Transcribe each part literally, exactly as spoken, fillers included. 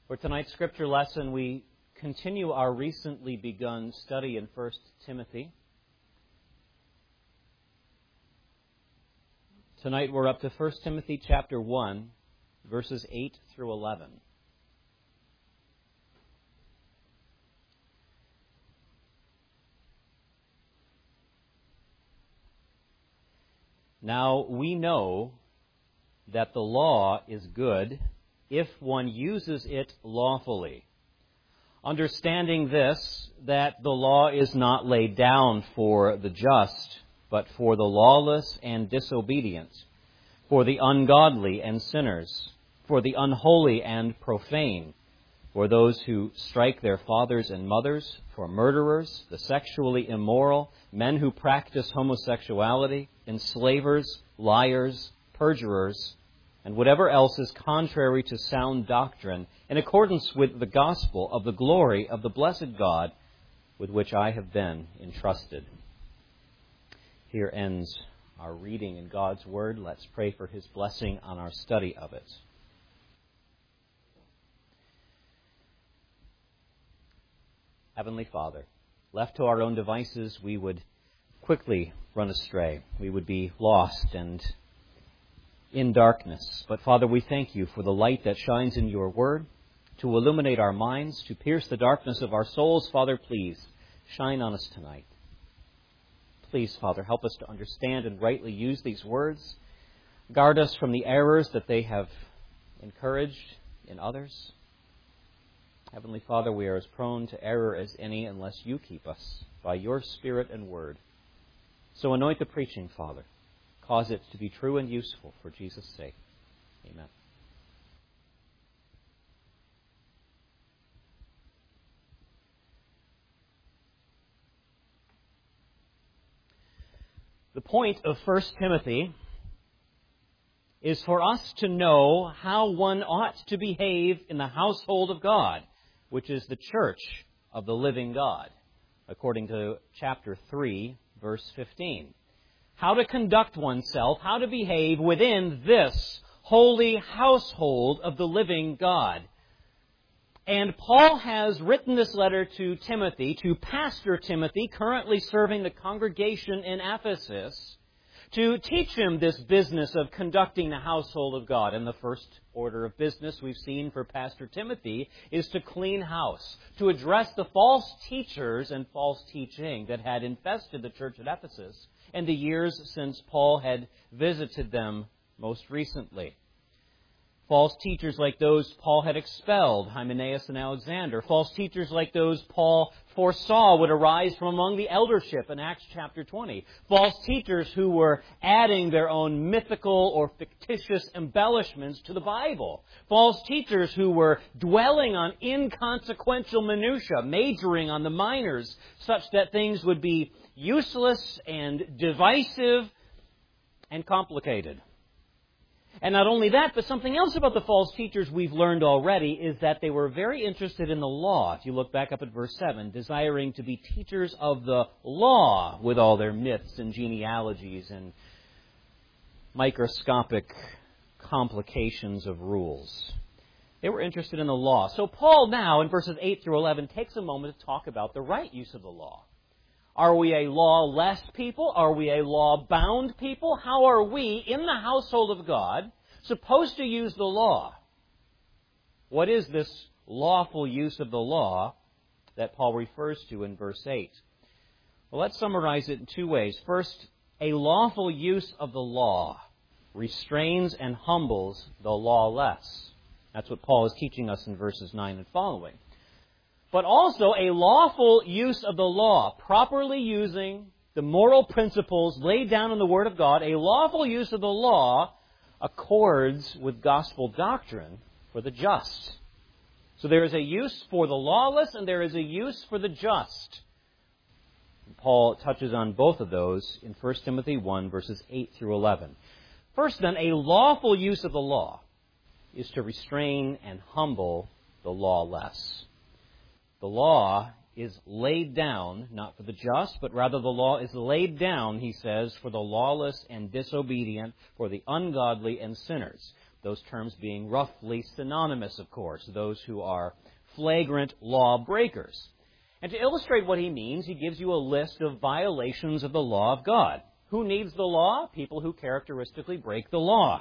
For tonight's scripture lesson, we continue our recently begun study in First Timothy. Tonight we're up to First Timothy chapter one, verses eight through eleven. Now we know that the law is good if one uses it lawfully, understanding this, that the law is not laid down for the just, but for the lawless and disobedient, for the ungodly and sinners, for the unholy and profane, for those who strike their fathers and mothers, for murderers, the sexually immoral, men who practice homosexuality, enslavers, liars, perjurers, and whatever else is contrary to sound doctrine, in accordance with the gospel of the glory of the blessed God with which I have been entrusted. Here ends our reading in God's Word. Let's pray for His blessing on our study of it. Heavenly Father, left to our own devices, we would quickly run astray. We would be lost and in darkness. But Father, we thank You for the light that shines in Your Word to illuminate our minds, to pierce the darkness of our souls. Father, please shine on us tonight. Please, Father, help us to understand and rightly use these words. Guard us from the errors that they have encouraged in others. Heavenly Father, we are as prone to error as any unless You keep us by Your Spirit and Word. So anoint the preaching, Father. Cause it to be true and useful for Jesus' sake. Amen. The point of First Timothy is for us to know how one ought to behave in the household of God, which is the church of the living God, according to chapter three, verse fifteen. How to conduct oneself, how to behave within this holy household of the living God. And Paul has written this letter to Timothy, to Pastor Timothy, currently serving the congregation in Ephesus, to teach him this business of conducting the household of God. And the first order of business we've seen for Pastor Timothy is to clean house, to address the false teachers and false teaching that had infested the church at Ephesus in the years since Paul had visited them most recently. False teachers like those Paul had expelled, Hymenaeus and Alexander. False teachers like those Paul foresaw would arise from among the eldership in Acts chapter twenty. False teachers who were adding their own mythical or fictitious embellishments to the Bible. False teachers who were dwelling on inconsequential minutiae, majoring on the minors, such that things would be useless and divisive and complicated. And not only that, but something else about the false teachers we've learned already is that they were very interested in the law. If you look back up at verse seven, desiring to be teachers of the law with all their myths and genealogies and microscopic complications of rules. They were interested in the law. So Paul now, in verses eight through eleven, takes a moment to talk about the right use of the law. Are we a lawless people? Are we a law-bound people? How are we, in the household of God, supposed to use the law? What is this lawful use of the law that Paul refers to in verse eight? Well, let's summarize it in two ways. First, a lawful use of the law restrains and humbles the lawless. That's what Paul is teaching us in verses nine and following. But also a lawful use of the law, properly using the moral principles laid down in the Word of God, a lawful use of the law accords with gospel doctrine for the just. So there is a use for the lawless and there is a use for the just. Paul touches on both of those in First Timothy one, verses eight through eleven. First then, a lawful use of the law is to restrain and humble the lawless. The law is laid down, not for the just, but rather the law is laid down, he says, for the lawless and disobedient, for the ungodly and sinners. Those terms being roughly synonymous, of course, those who are flagrant lawbreakers. And to illustrate what he means, he gives you a list of violations of the law of God. Who needs the law? People who characteristically break the law.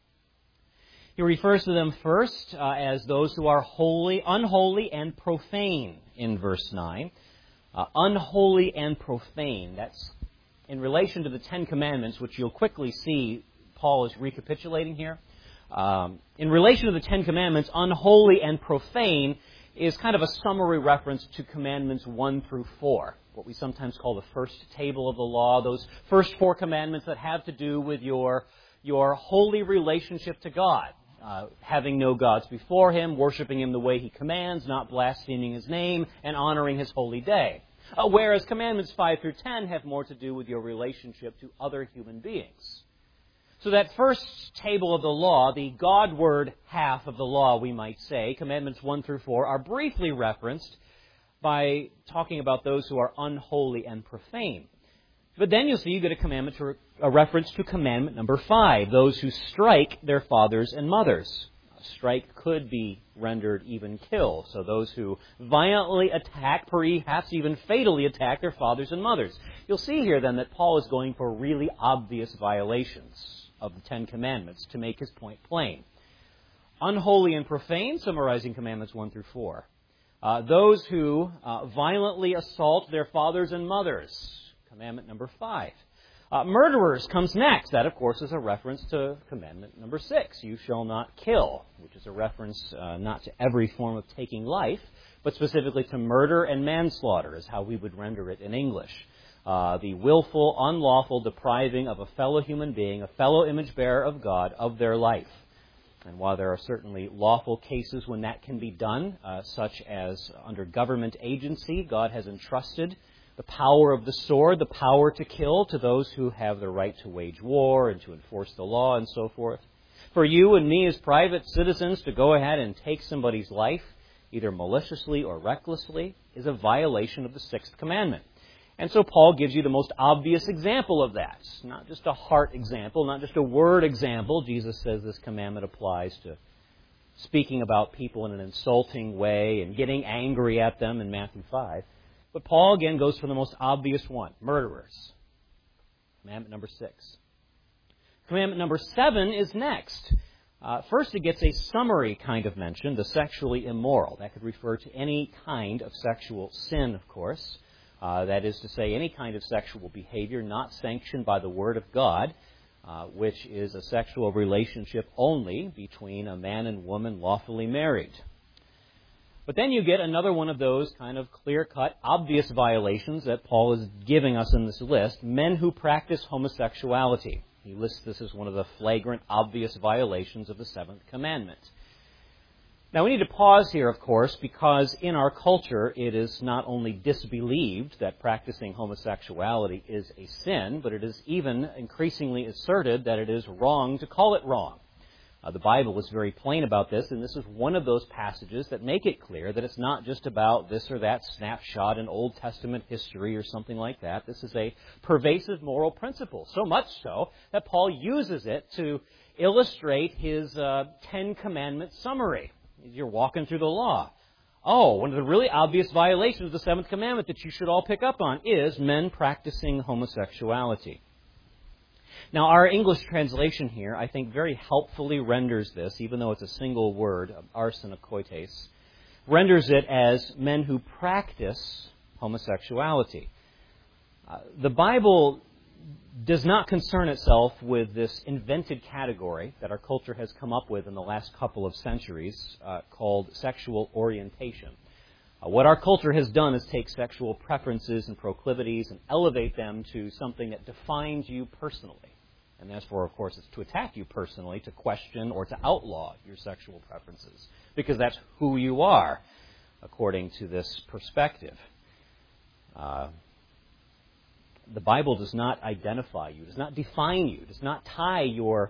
He refers to them first uh, as those who are holy, unholy, and profane in verse nine. Uh, unholy and profane. That's in relation to the Ten Commandments, which you'll quickly see Paul is recapitulating here. Um, in relation to the Ten Commandments, unholy and profane is kind of a summary reference to Commandments one through four, what we sometimes call the first table of the law, those first four commandments that have to do with your, your holy relationship to God. Uh, having no gods before Him, worshiping Him the way He commands, not blaspheming His name, and honoring His holy day. Uh, whereas Commandments five through ten have more to do with your relationship to other human beings. So that first table of the law, the God-word half of the law, we might say, Commandments one through four, are briefly referenced by talking about those who are unholy and profane. But then you'll see you get a commandment to, a reference to commandment number five, those who strike their fathers and mothers. Strike could be rendered even kill. So those who violently attack, perhaps even fatally attack their fathers and mothers. You'll see here then that Paul is going for really obvious violations of the Ten Commandments to make his point plain. Unholy and profane, summarizing Commandments one through four. Uh, those who uh, violently assault their fathers and mothers. Commandment number five. Uh, murderers comes next. That, of course, is a reference to commandment number six. You shall not kill, which is a reference uh, not to every form of taking life, but specifically to murder and manslaughter is how we would render it in English. Uh, the willful, unlawful depriving of a fellow human being, a fellow image bearer of God, of their life. And while there are certainly lawful cases when that can be done, uh, such as under government agency, God has entrusted the power of the sword, the power to kill, to those who have the right to wage war and to enforce the law and so forth. For you and me as private citizens to go ahead and take somebody's life, either maliciously or recklessly, is a violation of the sixth commandment. And so Paul gives you the most obvious example of that. Not just a heart example, not just a word example. Jesus says this commandment applies to speaking about people in an insulting way and getting angry at them in Matthew five. But Paul, again, goes for the most obvious one, murderers. Commandment number six. Commandment number seven is next. Uh, first, it gets a summary kind of mention, the sexually immoral. That could refer to any kind of sexual sin, of course. Uh, that is to say, any kind of sexual behavior not sanctioned by the Word of God, uh, which is a sexual relationship only between a man and woman lawfully married. But then you get another one of those kind of clear-cut, obvious violations that Paul is giving us in this list, men who practice homosexuality. He lists this as one of the flagrant, obvious violations of the seventh commandment. Now, we need to pause here, of course, because in our culture it is not only disbelieved that practicing homosexuality is a sin, but it is even increasingly asserted that it is wrong to call it wrong. Uh, the Bible is very plain about this, and this is one of those passages that make it clear that it's not just about this or that snapshot in Old Testament history or something like that. This is a pervasive moral principle, so much so that Paul uses it to illustrate his uh, Ten Commandment summary. You're walking through the law. Oh, one of the really obvious violations of the seventh commandment that you should all pick up on is men practicing homosexuality. Now, our English translation here, I think, very helpfully renders this, even though it's a single word, arsenokoites, renders it as men who practice homosexuality. Uh, the Bible does not concern itself with this invented category that our culture has come up with in the last couple of centuries uh, called sexual orientation. Uh, what our culture has done is take sexual preferences and proclivities and elevate them to something that defines you personally. And therefore, of course, it's to attack you personally, to question or to outlaw your sexual preferences, because that's who you are, according to this perspective. Uh, the Bible does not identify you, does not define you, does not tie your,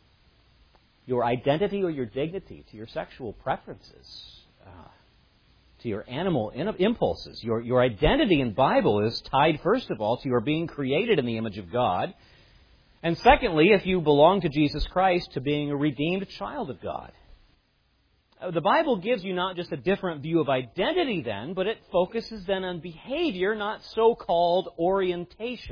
your identity or your dignity to your sexual preferences, uh, to your animal impulses. Your, your identity in the Bible is tied, first of all, to your being created in the image of God, And secondly, if you belong to Jesus Christ, to being a redeemed child of God. The Bible gives you not just a different view of identity then, but it focuses then on behavior, not so-called orientation.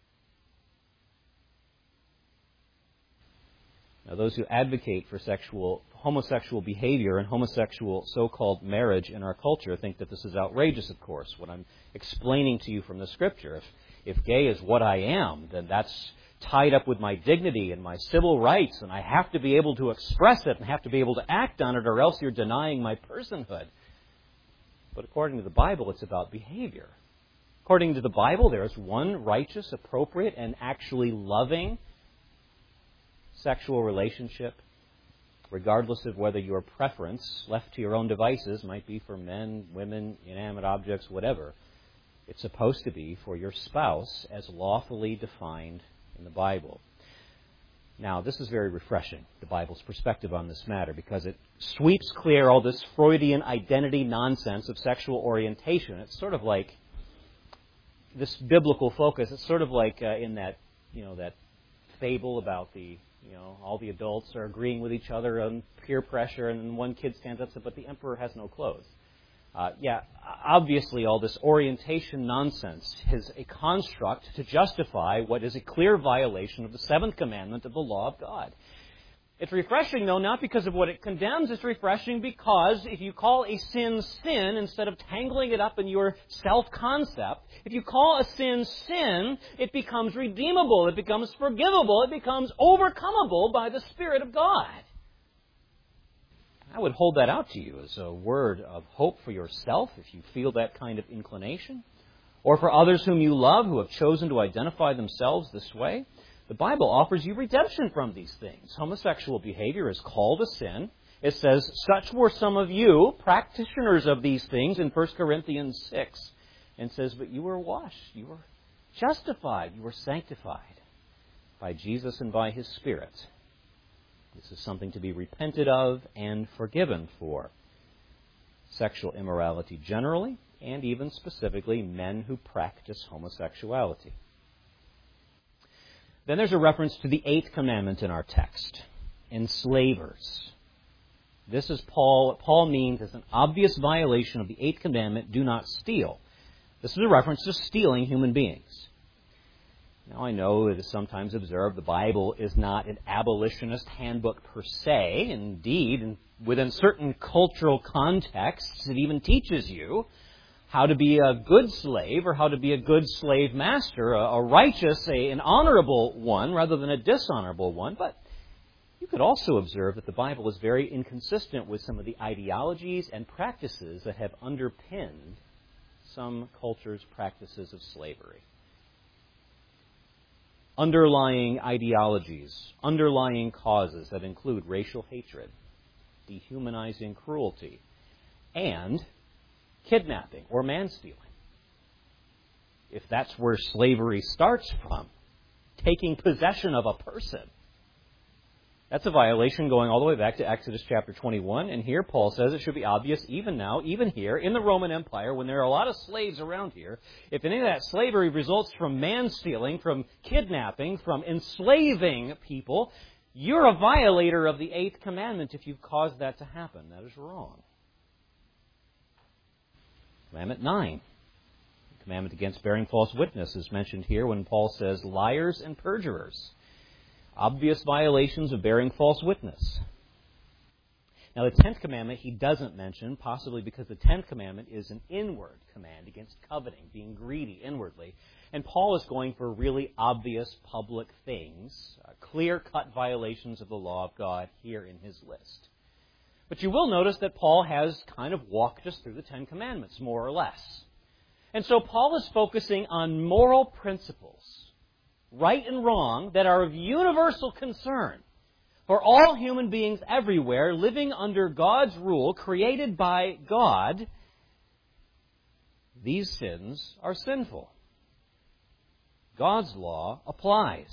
Now, those who advocate for sexual, homosexual behavior and homosexual so-called marriage in our culture think that this is outrageous, of course. What I'm explaining to you from the Scripture, if, if gay is what I am, then that's tied up with my dignity and my civil rights, and I have to be able to express it and have to be able to act on it, or else you're denying my personhood. But according to the Bible, it's about behavior. According to the Bible, there is one righteous, appropriate, and actually loving sexual relationship, regardless of whether your preference, left to your own devices, might be for men, women, inanimate objects, whatever. It's supposed to be for your spouse as lawfully defined in the Bible. Now, this is very refreshing, the Bible's perspective on this matter, because it sweeps clear all this Freudian identity nonsense of sexual orientation. It's sort of like this biblical focus. It's sort of like uh, in that, you know, that fable about the, you know, all the adults are agreeing with each other on peer pressure, and then one kid stands up and says, "But the emperor has no clothes." Uh, yeah, obviously all this orientation nonsense is a construct to justify what is a clear violation of the seventh commandment of the law of God. It's refreshing, though, not because of what it condemns. It's refreshing because if you call a sin sin, instead of tangling it up in your self-concept, if you call a sin sin, it becomes redeemable, it becomes forgivable, it becomes overcomable by the Spirit of God. I would hold that out to you as a word of hope for yourself, if you feel that kind of inclination, or for others whom you love who have chosen to identify themselves this way. The Bible offers you redemption from these things. Homosexual behavior is called a sin. It says, "Such were some of you, practitioners of these things," in First Corinthians six, and says, "But you were washed, you were justified, you were sanctified by Jesus and by His Spirit." This is something to be repented of and forgiven for. Sexual immorality generally, and even specifically men who practice homosexuality. Then there's a reference to the eighth commandment in our text, enslavers. This is Paul, what Paul means as an obvious violation of the eighth commandment, do not steal. This is a reference to stealing human beings. Now, I know it is sometimes observed the Bible is not an abolitionist handbook per se. Indeed, within certain cultural contexts, it even teaches you how to be a good slave or how to be a good slave master, a, a righteous, a, an honorable one rather than a dishonorable one. But you could also observe that the Bible is very inconsistent with some of the ideologies and practices that have underpinned some cultures' practices of slavery. Underlying ideologies, underlying causes that include racial hatred, dehumanizing cruelty, and kidnapping or man-stealing. If that's where slavery starts from, taking possession of a person, that's a violation going all the way back to Exodus chapter twenty-one. And here Paul says it should be obvious even now, even here in the Roman Empire, when there are a lot of slaves around here, if any of that slavery results from man-stealing, from kidnapping, from enslaving people, you're a violator of the eighth commandment if you've caused that to happen. That is wrong. Commandment nine. The commandment against bearing false witness is mentioned here when Paul says liars and perjurers. Obvious violations of bearing false witness. Now, the tenth commandment he doesn't mention, possibly because the tenth commandment is an inward command against coveting, being greedy inwardly. And Paul is going for really obvious public things, uh, clear-cut violations of the law of God here in his list. But you will notice that Paul has kind of walked us through the Ten Commandments, more or less. And so Paul is focusing on moral principles, right and wrong, that are of universal concern for all human beings everywhere living under God's rule, created by God. These sins are sinful. God's law applies.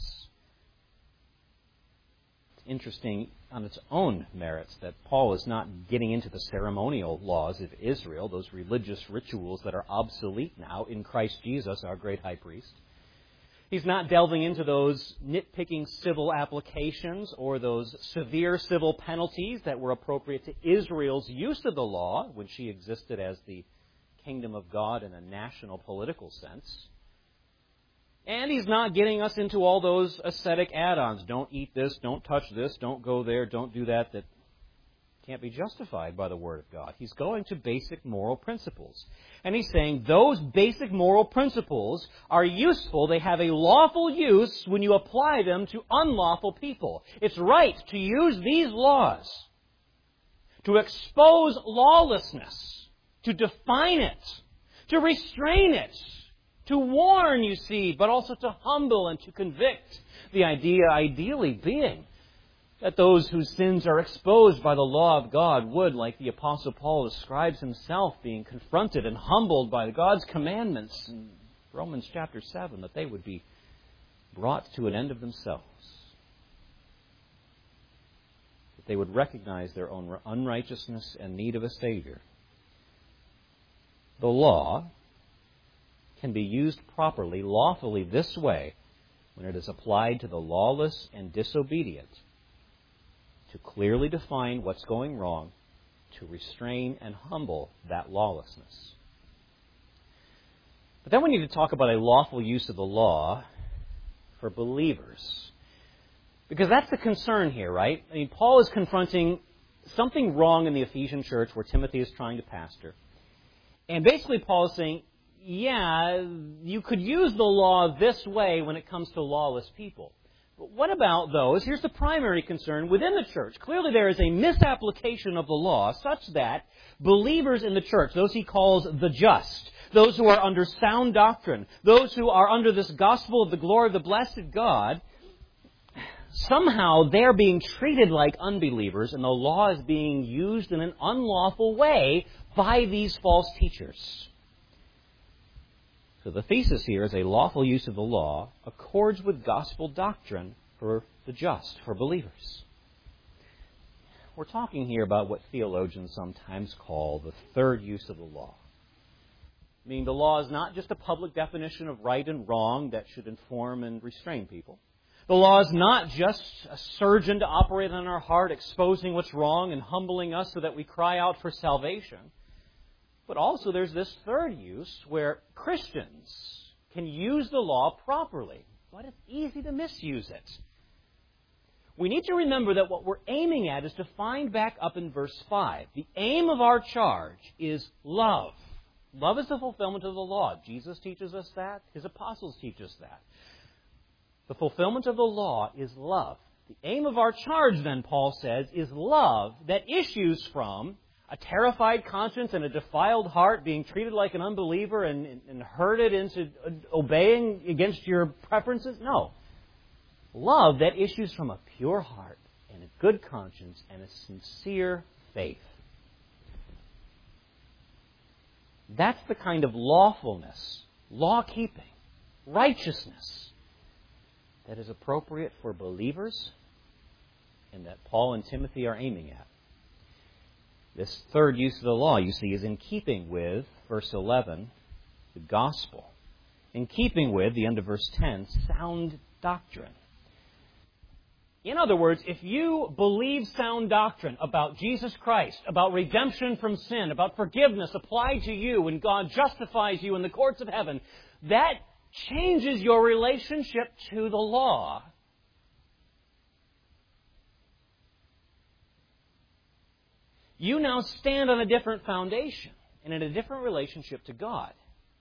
It's interesting on its own merits that Paul is not getting into the ceremonial laws of Israel, those religious rituals that are obsolete now in Christ Jesus, our great high priest. He's not delving into those nitpicking civil applications or those severe civil penalties that were appropriate to Israel's use of the law when she existed as the kingdom of God in a national political sense. And he's not getting us into all those ascetic add-ons. Don't eat this, don't touch this, don't go there, don't do that, that can't be justified by the Word of God. He's going to basic moral principles. And he's saying those basic moral principles are useful. They have a lawful use when you apply them to unlawful people. It's right to use these laws to expose lawlessness, to define it, to restrain it, to warn, you see, but also to humble and to convict. The idea ideally being that those whose sins are exposed by the law of God would, like the Apostle Paul describes himself, being confronted and humbled by God's commandments in Romans chapter seven, that they would be brought to an end of themselves. That they would recognize their own unrighteousness and need of a Savior. The law can be used properly, lawfully this way, when it is applied to the lawless and disobedient, to clearly define what's going wrong, to restrain and humble that lawlessness. But then we need to talk about a lawful use of the law for believers. Because that's the concern here, right? I mean, Paul is confronting something wrong in the Ephesian church where Timothy is trying to pastor. And basically Paul is saying, yeah, you could use the law this way when it comes to lawless people. But what about those? Here's the primary concern within the church. Clearly there is a misapplication of the law such that believers in the church, those he calls the just, those who are under sound doctrine, those who are under this gospel of the glory of the blessed God, somehow they're being treated like unbelievers and the law is being used in an unlawful way by these false teachers. So the thesis here is a lawful use of the law accords with gospel doctrine for the just, for believers. We're talking here about what theologians sometimes call the third use of the law. Meaning the law is not just a public definition of right and wrong that should inform and restrain people. The law is not just a surgeon to operate on our heart, exposing what's wrong and humbling us so that we cry out for salvation. But also there's this third use where Christians can use the law properly, but it's easy to misuse it. We need to remember that what we're aiming at is to find back up in verse five. The aim of our charge is love. Love is the fulfillment of the law. Jesus teaches us that. His apostles teach us that. The fulfillment of the law is love. The aim of our charge, then, Paul says, is love that issues from a terrified conscience and a defiled heart being treated like an unbeliever and, and, and herded into obeying against your preferences. No. Love that issues from a pure heart and a good conscience and a sincere faith. That's the kind of lawfulness, law-keeping, righteousness that is appropriate for believers and that Paul and Timothy are aiming at. This third use of the law, you see, is in keeping with, verse eleven, the gospel. In keeping with, the end of verse ten, sound doctrine. In other words, if you believe sound doctrine about Jesus Christ, about redemption from sin, about forgiveness applied to you when God justifies you in the courts of heaven, that changes your relationship to the law. You now stand on a different foundation and in a different relationship to God.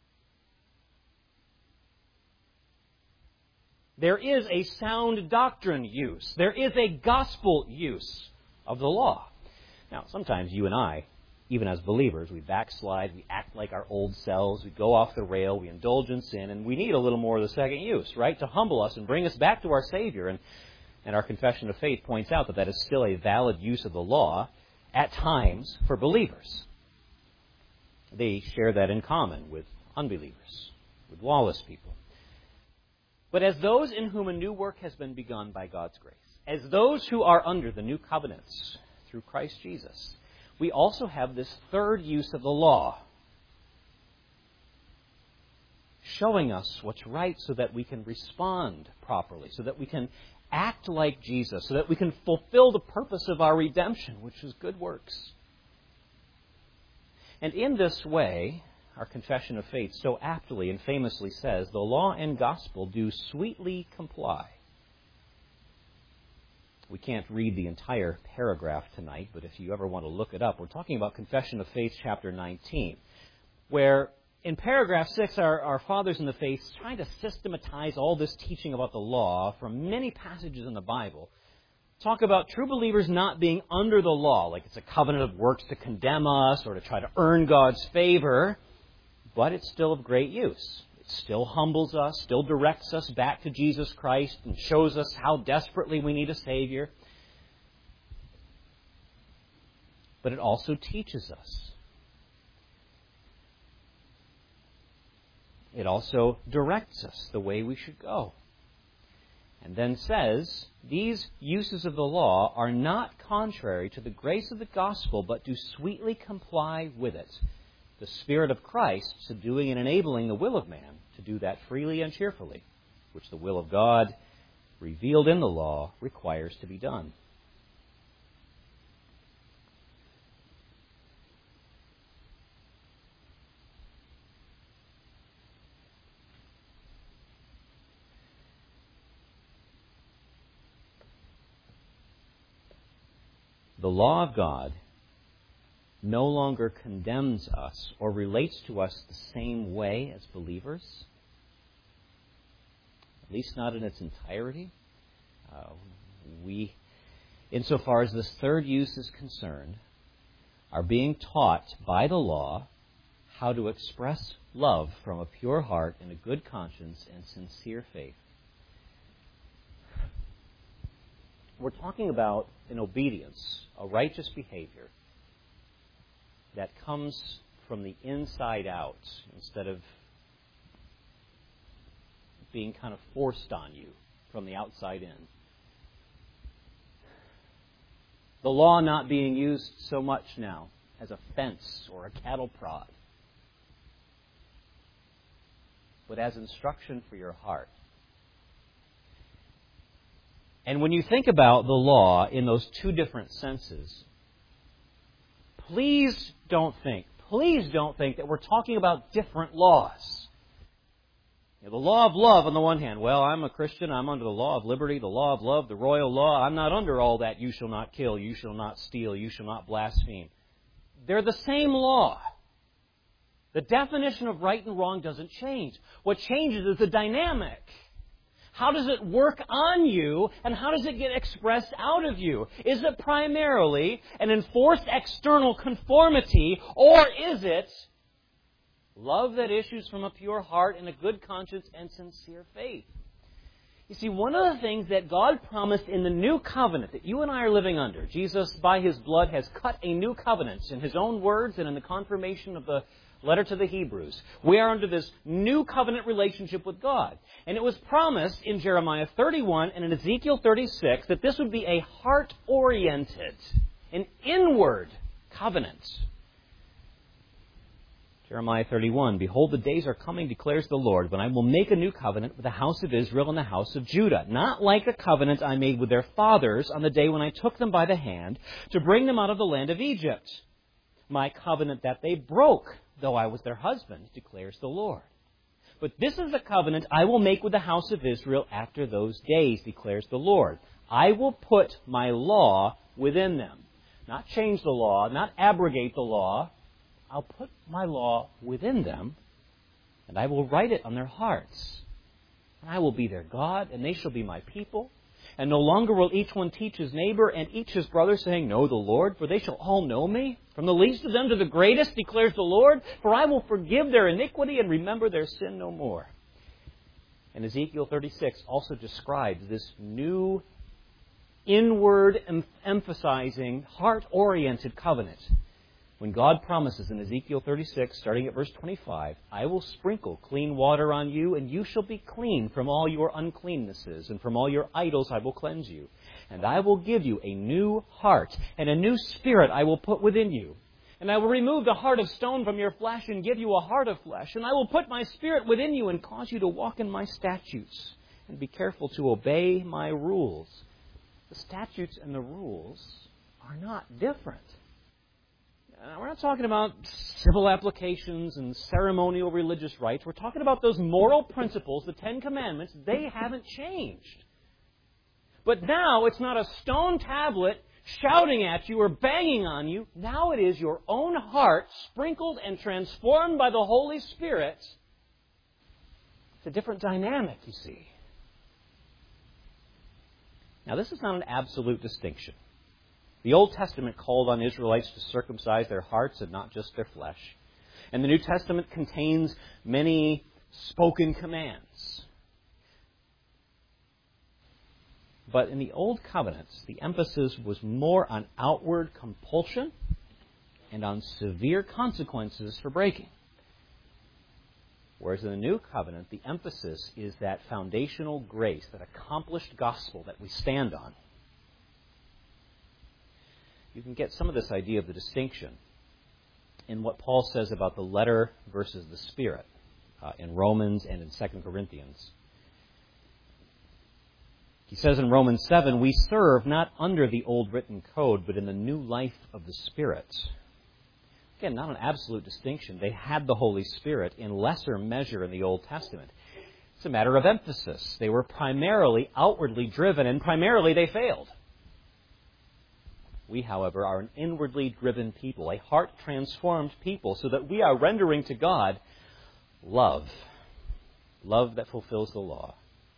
There is a sound doctrine use. There is a gospel use of the law. Now, sometimes you and I, even as believers, we backslide, we act like our old selves, we go off the rail, we indulge in sin, and we need a little more of the second use, right? To humble us and bring us back to our Savior. And, and our confession of faith points out that that is still a valid use of the law at times for believers. They share that in common with unbelievers, with lawless people. But as those in whom a new work has been begun by God's grace, as those who are under the new covenants through Christ Jesus, we also have this third use of the law, showing us what's right so that we can respond properly, so that we can act like Jesus, so that we can fulfill the purpose of our redemption, which is good works. And in this way, our Confession of Faith so aptly and famously says, the law and gospel do sweetly comply. We can't read the entire paragraph tonight, but if you ever want to look it up, we're talking about Confession of Faith, chapter nineteen, where in paragraph six, our, our fathers in the faith trying to systematize all this teaching about the law from many passages in the Bible, talk about true believers not being under the law, like it's a covenant of works to condemn us or to try to earn God's favor, but it's still of great use. It still humbles us, still directs us back to Jesus Christ and shows us how desperately we need a Savior. But it also teaches us. It also directs us the way we should go. And then says, these uses of the law are not contrary to the grace of the gospel, but do sweetly comply with it. The Spirit of Christ subduing and enabling the will of man to do that freely and cheerfully, which the will of God, revealed in the law, requires to be done. The law of God no longer condemns us or relates to us the same way as believers, at least not in its entirety. Uh, we, insofar as this third use is concerned, are being taught by the law how to express love from a pure heart and a good conscience and sincere faith. We're talking about an obedience, a righteous behavior that comes from the inside out instead of being kind of forced on you from the outside in. The law not being used so much now as a fence or a cattle prod, but as instruction for your heart. And when you think about the law in those two different senses, please don't think, please don't think that we're talking about different laws. You know, the law of love on the one hand, well, I'm a Christian, I'm under the law of liberty, the law of love, the royal law. I'm not under all that, you shall not kill, you shall not steal, you shall not blaspheme. They're the same law. The definition of right and wrong doesn't change. What changes is the dynamic. How does it work on you, and how does it get expressed out of you? Is it primarily an enforced external conformity, or is it love that issues from a pure heart and a good conscience and sincere faith? You see, one of the things that God promised in the new covenant that you and I are living under, Jesus, by His blood, has cut a new covenant in His own words and in the confirmation of the letter to the Hebrews. We are under this new covenant relationship with God. And it was promised in Jeremiah thirty-one and in Ezekiel thirty-six that this would be a heart-oriented, an inward covenant. Jeremiah thirty-one, behold, the days are coming, declares the Lord, when I will make a new covenant with the house of Israel and the house of Judah, not like the covenant I made with their fathers on the day when I took them by the hand to bring them out of the land of Egypt. My covenant that they broke, though I was their husband, declares the Lord. But this is the covenant I will make with the house of Israel after those days, declares the Lord. I will put my law within them. Not change the law, not abrogate the law. I'll put my law within them, and I will write it on their hearts. And I will be their God, and they shall be my people. And no longer will each one teach his neighbor and each his brother, saying, Know the Lord, for they shall all know me. From the least of them to the greatest, declares the Lord, for I will forgive their iniquity and remember their sin no more. And Ezekiel thirty-six also describes this new, inward, em- emphasizing, heart-oriented covenant. When God promises in Ezekiel thirty-six, starting at verse twenty-five, I will sprinkle clean water on you, and you shall be clean from all your uncleannesses, and from all your idols I will cleanse you. And I will give you a new heart, and a new spirit I will put within you. And I will remove the heart of stone from your flesh and give you a heart of flesh. And I will put my Spirit within you and cause you to walk in my statutes and be careful to obey my rules. The statutes and the rules are not different. We're not talking about civil applications and ceremonial religious rites. We're talking about those moral principles, the Ten Commandments. They haven't changed. But now it's not a stone tablet shouting at you or banging on you. Now it is your own heart sprinkled and transformed by the Holy Spirit. It's a different dynamic, you see. Now, this is not an absolute distinction. The Old Testament called on Israelites to circumcise their hearts and not just their flesh. And the New Testament contains many spoken commands. But in the Old Covenant, the emphasis was more on outward compulsion and on severe consequences for breaking. Whereas in the New Covenant, the emphasis is that foundational grace, that accomplished gospel that we stand on. You can get some of this idea of the distinction in what Paul says about the letter versus the Spirit uh, in Romans and in Second Corinthians. He says in Romans seven, we serve not under the old written code, but in the new life of the Spirit. Again, not an absolute distinction. They had the Holy Spirit in lesser measure in the Old Testament. It's a matter of emphasis. They were primarily outwardly driven, and primarily they failed. We, however, are an inwardly driven people, a heart-transformed people, so that we are rendering to God love. Love that fulfills the law.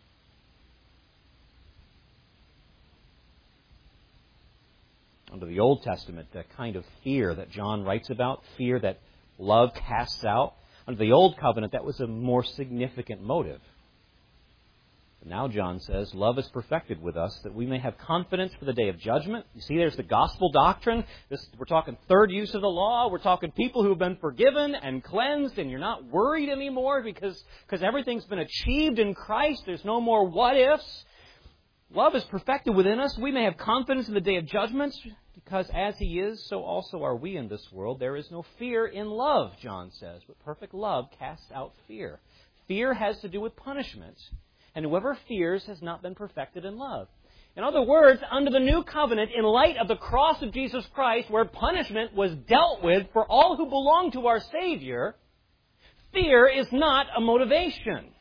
Under the Old Testament, the kind of fear that John writes about, fear that love casts out. Under the Old Covenant, that was a more significant motive. But now John says, love is perfected with us, that we may have confidence for the day of judgment. You see, there's the gospel doctrine. This, we're talking third use of the law. We're talking people who have been forgiven and cleansed, and you're not worried anymore because, because everything's been achieved in Christ. There's no more what-ifs. Love is perfected within us. We may have confidence in the day of judgment, because as He is, so also are we in this world. There is no fear in love, John says, but perfect love casts out fear. Fear has to do with punishment, and whoever fears has not been perfected in love. In other words, under the new covenant, in light of the cross of Jesus Christ, where punishment was dealt with for all who belong to our Savior, fear is not a motivation.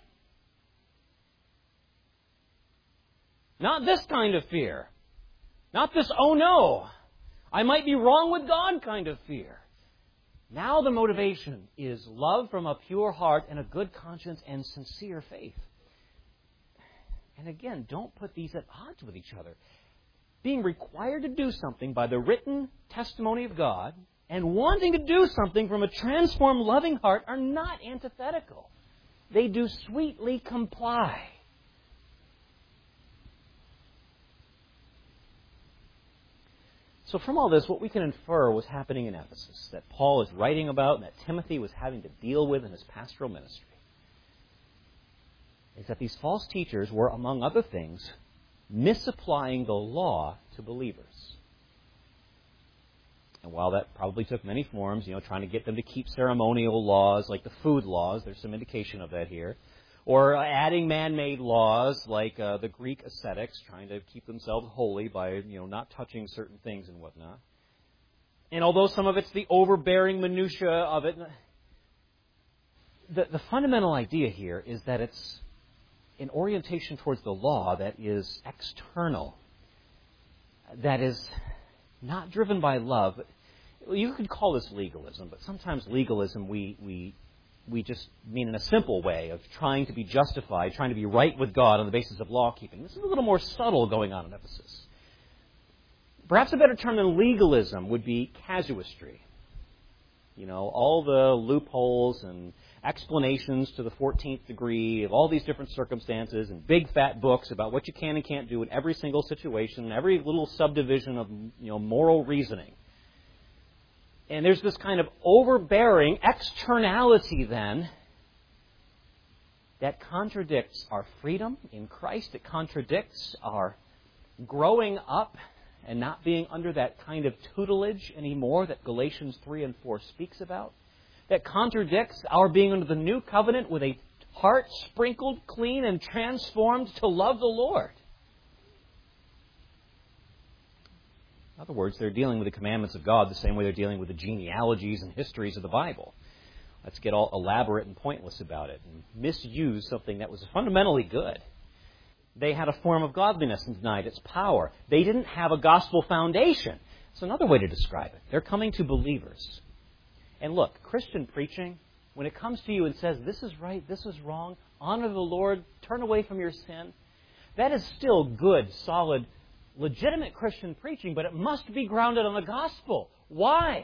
Not this kind of fear. Not this, oh no, I might be wrong with God kind of fear. Now the motivation is love from a pure heart and a good conscience and sincere faith. And again, don't put these at odds with each other. Being required to do something by the written testimony of God and wanting to do something from a transformed, loving heart are not antithetical. They do sweetly comply. So from all this, what we can infer was happening in Ephesus, that Paul is writing about and that Timothy was having to deal with in his pastoral ministry, is that these false teachers were, among other things, misapplying the law to believers. And while that probably took many forms, you know, trying to get them to keep ceremonial laws like the food laws, there's some indication of that here, or adding man-made laws like uh, the Greek ascetics, trying to keep themselves holy by, you know, not touching certain things and whatnot. And although some of it's the overbearing minutiae of it, the, the fundamental idea here is that it's an orientation towards the law that is external, that is not driven by love. You could call this legalism, but sometimes legalism we we we just mean in a simple way of trying to be justified, trying to be right with God on the basis of law keeping. This is a little more subtle going on in Ephesus. Perhaps a better term than legalism would be casuistry. You know, all the loopholes and explanations to the fourteenth degree of all these different circumstances and big fat books about what you can and can't do in every single situation, every little subdivision of, you know, moral reasoning. And there's this kind of overbearing externality then that contradicts our freedom in Christ. It contradicts our growing up and not being under that kind of tutelage anymore that Galatians three and four speaks about, that contradicts our being under the new covenant with a heart sprinkled clean and transformed to love the Lord. In other words, they're dealing with the commandments of God the same way they're dealing with the genealogies and histories of the Bible. Let's get all elaborate and pointless about it and misuse something that was fundamentally good. They had a form of godliness and denied its power. They didn't have a gospel foundation. It's another way to describe it. They're coming to believers. And look, Christian preaching, when it comes to you and says, this is right, this is wrong, honor the Lord, turn away from your sin, that is still good, solid, legitimate Christian preaching, but it must be grounded on the gospel. Why?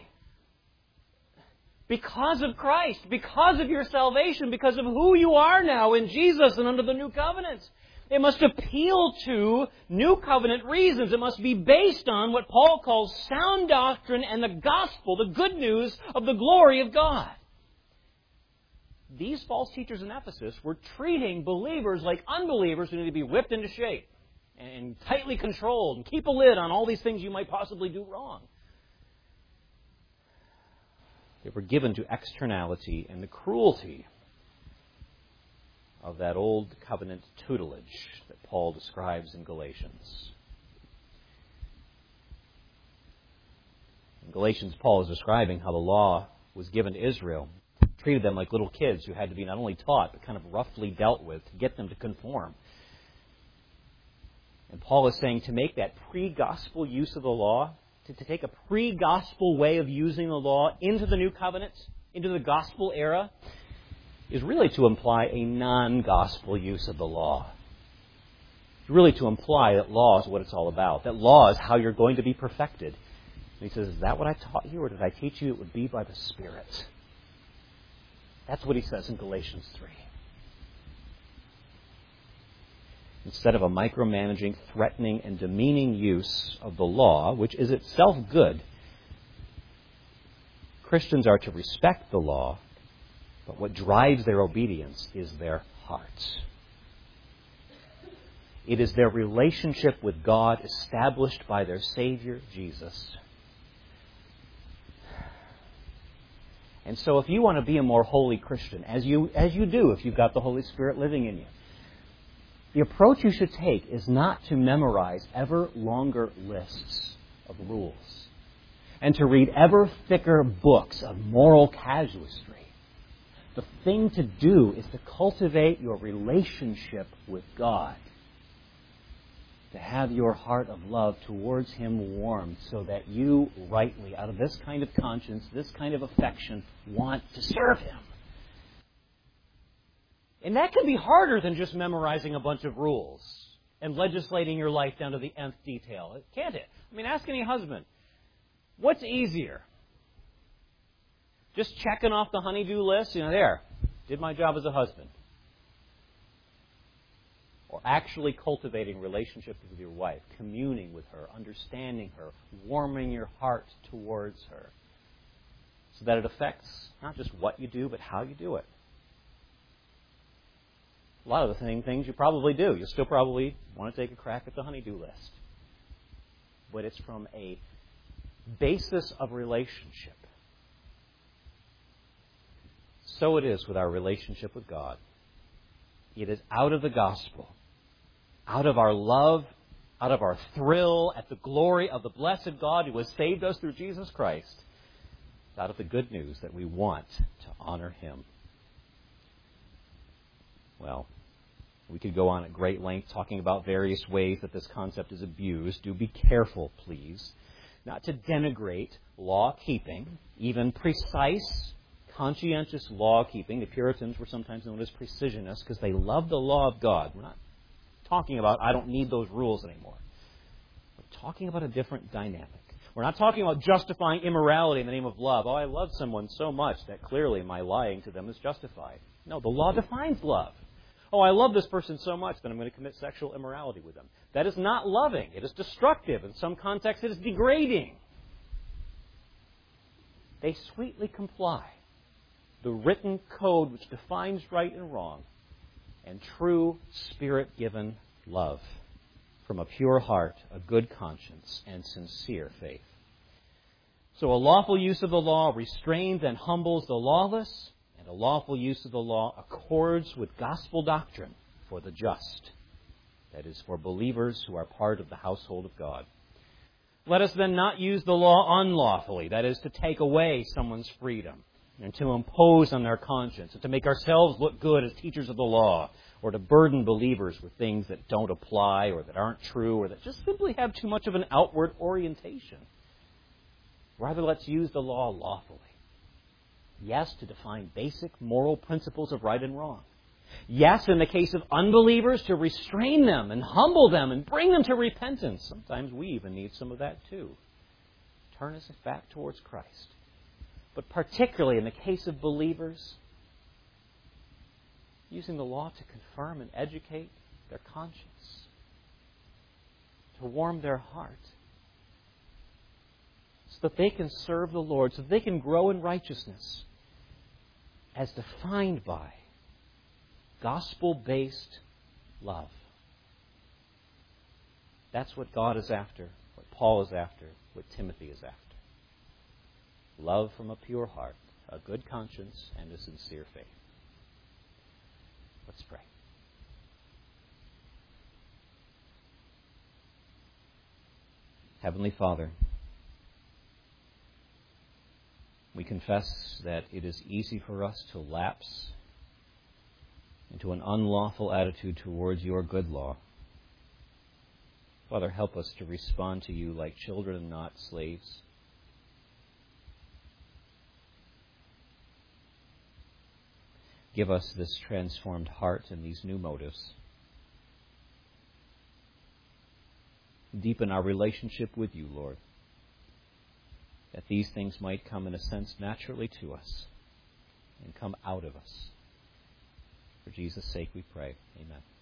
Because of Christ, because of your salvation, because of who you are now in Jesus and under the new covenant. It must appeal to new covenant reasons. It must be based on what Paul calls sound doctrine and the gospel, the good news of the glory of God. These false teachers in Ephesus were treating believers like unbelievers who need to be whipped into shape and tightly controlled and keep a lid on all these things you might possibly do wrong. They were given to externality and the cruelty of that old covenant tutelage that Paul describes in Galatians. In Galatians, Paul is describing how the law was given to Israel, treated them like little kids who had to be not only taught, but kind of roughly dealt with to get them to conform. And Paul is saying to make that pre-gospel use of the law, to, to take a pre-gospel way of using the law into the new covenant, into the gospel era, is really to imply a non-gospel use of the law. It's really to imply that law is what it's all about, that law is how you're going to be perfected. And he says, is that what I taught you, or did I teach you it would be by the Spirit? That's what he says in Galatians three. Instead of a micromanaging, threatening, and demeaning use of the law, which is itself good, Christians are to respect the law, but what drives their obedience is their hearts. It is their relationship with God established by their Savior, Jesus. And so if you want to be a more holy Christian, as you, as you do if you've got the Holy Spirit living in you, the approach you should take is not to memorize ever longer lists of rules and to read ever thicker books of moral casuistry. The thing to do is to cultivate your relationship with God, to have your heart of love towards Him warmed so that you rightly, out of this kind of conscience, this kind of affection, want to serve Him. And that can be harder than just memorizing a bunch of rules and legislating your life down to the nth detail, can't it? I mean, ask any husband, what's easier? Just checking off the honey-do list, you know, there, did my job as a husband. Or actually cultivating relationship with your wife, communing with her, understanding her, warming your heart towards her, so that it affects not just what you do, but how you do it. A lot of the same things you probably do. You still probably want to take a crack at the honey-do list. But it's from a basis of relationship. So it is with our relationship with God. It is out of the gospel, out of our love, out of our thrill at the glory of the blessed God who has saved us through Jesus Christ. It's out of the good news that we want to honor Him. Well, we could go on at great length talking about various ways that this concept is abused. Do be careful, please, not to denigrate law-keeping, even precise, conscientious law-keeping. The Puritans were sometimes known as precisionists because they loved the law of God. We're not talking about, I don't need those rules anymore. We're talking about a different dynamic. We're not talking about justifying immorality in the name of love. Oh, I love someone so much that clearly my lying to them is justified. No, the law defines love. Oh, I love this person so much that I'm going to commit sexual immorality with them. That is not loving. It is destructive. In some contexts, it is degrading. They sweetly comply. The written code which defines right and wrong, and true Spirit-given love. from a pure heart, a good conscience, and sincere faith. So a lawful use of the law restrains and humbles the lawless, and a lawful use of the law accords with gospel doctrine for the just. That is, for believers who are part of the household of God. Let us then not use the law unlawfully, that is, to take away someone's freedom and to impose on their conscience and to make ourselves look good as teachers of the law, or to burden believers with things that don't apply or that aren't true or that just simply have too much of an outward orientation. Rather, let's use the law lawfully. Yes, to define basic moral principles of right and wrong. Yes, in the case of unbelievers, to restrain them and humble them and bring them to repentance. Sometimes we even need some of that too. Turn us back towards Christ. But particularly in the case of believers, using the law to confirm and educate their conscience, to warm their heart, so that they can serve the Lord, so that they can grow in righteousness, as defined by gospel-based love. That's what God is after, what Paul is after, what Timothy is after. Love from a pure heart, a good conscience, and a sincere faith. Let's pray. Heavenly Father, we confess that it is easy for us to lapse into an unlawful attitude towards your good law. Father, help us to respond to you like children and not slaves. Give us this transformed heart and these new motives. Deepen our relationship with you, Lord, that these things might come in a sense naturally to us and come out of us. For Jesus' sake we pray. Amen.